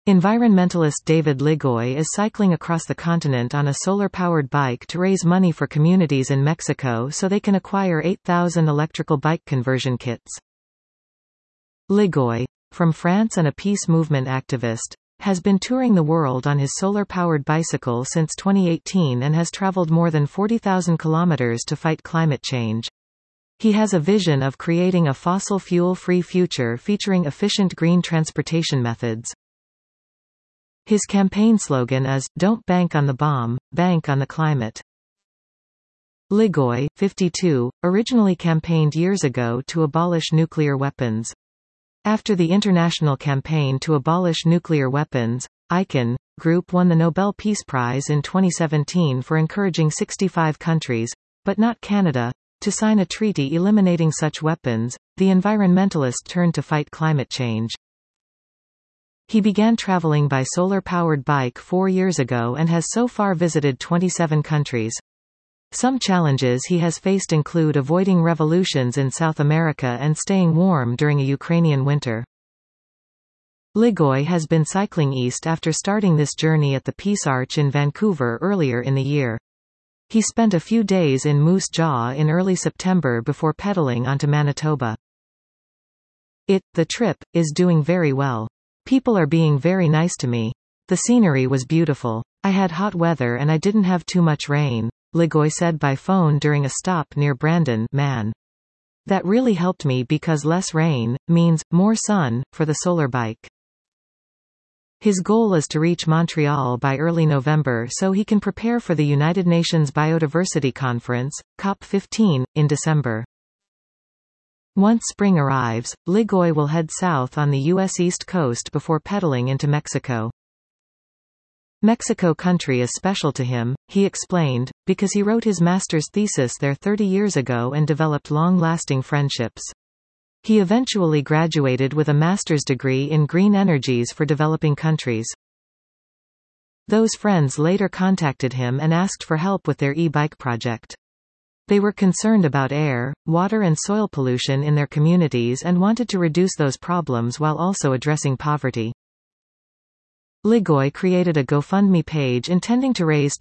Environmentalist David Ligoy is cycling across the continent on a solar-powered bike to raise money for communities in Mexico so they can acquire 8,000 electrical bike conversion kits. Ligoy, from France and a peace movement activist, has been touring the world on his solar-powered bicycle since 2018 and has traveled more than 40,000 kilometers to fight climate change. He has a vision of creating a fossil fuel-free future featuring efficient green transportation methods. His campaign slogan is, "Don't bank on the bomb, bank on the climate." Ligoy, 52, originally campaigned years ago to abolish nuclear weapons. After the international campaign to abolish nuclear weapons, ICAN Group won the Nobel Peace Prize in 2017 for encouraging 65 countries, but not Canada, to sign a treaty eliminating such weapons. The environmentalist turned to fight climate change. He began traveling by solar-powered bike 4 years ago and has so far visited 27 countries. Some challenges he has faced include avoiding revolutions in South America and staying warm during a Ukrainian winter. Ligoy has been cycling east after starting this journey at the Peace Arch in Vancouver earlier in the year. He spent a few days in Moose Jaw in early September before pedaling onto Manitoba. The trip, is doing very well. People are being very nice to me. The scenery was beautiful. I had hot weather and I didn't have too much rain, Ligoy said by phone during a stop near Brandon, Man. That really helped me because less rain means more sun for the solar bike. His goal is to reach Montreal by early November so he can prepare for the United Nations Biodiversity Conference, COP15, in December. Once spring arrives, Ligoy will head south on the U.S. East Coast before pedaling into Mexico. Mexico country is special to him, he explained, because he wrote his master's thesis there 30 years ago and developed long-lasting friendships. He eventually graduated with a master's degree in green energies for developing countries. Those friends later contacted him and asked for help with their e-bike project. They were concerned about air, water and soil pollution in their communities and wanted to reduce those problems while also addressing poverty. Ligoy created a GoFundMe page intending to raise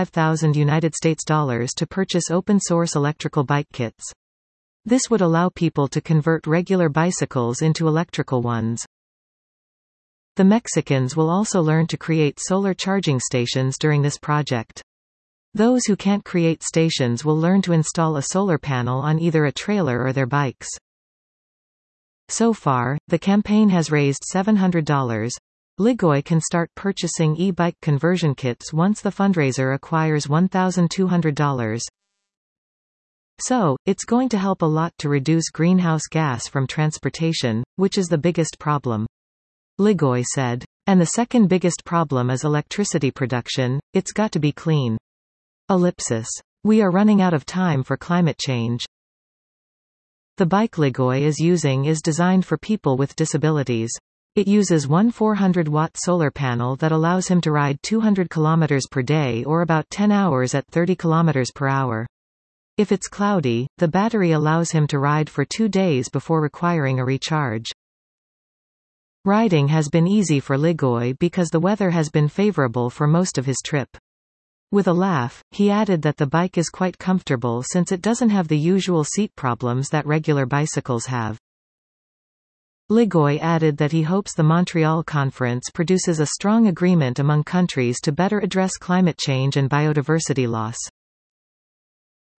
$25,000 to purchase open-source electrical bike kits. This would allow people to convert regular bicycles into electrical ones. The Mexicans will also learn to create solar charging stations during this project. Those who can't create stations will learn to install a solar panel on either a trailer or their bikes. So far, the campaign has raised $700. Ligoy can start purchasing e-bike conversion kits once the fundraiser acquires $1,200. So, it's going to help a lot to reduce greenhouse gas from transportation, which is the biggest problem. Ligoy said. And the second biggest problem is electricity production, it's got to be clean. Ellipsis. We are running out of time for climate change. The bike Ligoy is using is designed for people with disabilities. It uses one 400-watt solar panel that allows him to ride 200 kilometers per day or about 10 hours at 30 kilometers per hour. If it's cloudy, the battery allows him to ride for 2 days before requiring a recharge. Riding has been easy for Ligoy because the weather has been favorable for most of his trip. With a laugh, he added that the bike is quite comfortable since it doesn't have the usual seat problems that regular bicycles have. Ligoy added that he hopes the Montreal Conference produces a strong agreement among countries to better address climate change and biodiversity loss.